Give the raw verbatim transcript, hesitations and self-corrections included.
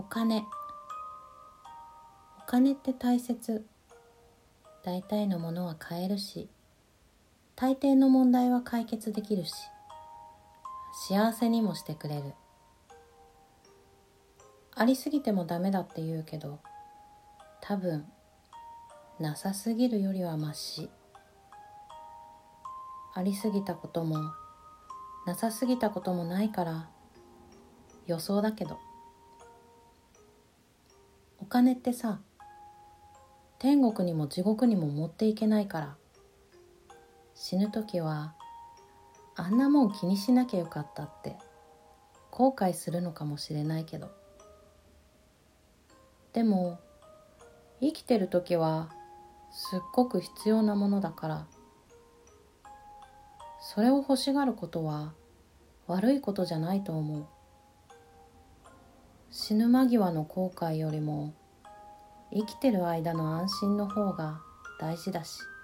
金お金って大切。大体のものは買えるし、大抵の問題は解決できるし、幸せにもしてくれる。ありすぎてもダメだって言うけど、多分なさすぎるよりはマシ。ありすぎたこともなさすぎたこともないから予想だけど、お金ってさ、天国にも地獄にも持っていけないから、死ぬときはあんなもん気にしなきゃよかったって後悔するのかもしれないけど、でも生きてるときはすっごく必要なものだから、それを欲しがることは悪いことじゃないと思う。死ぬ間際の後悔よりも生きてる間の安心の方が大事だし。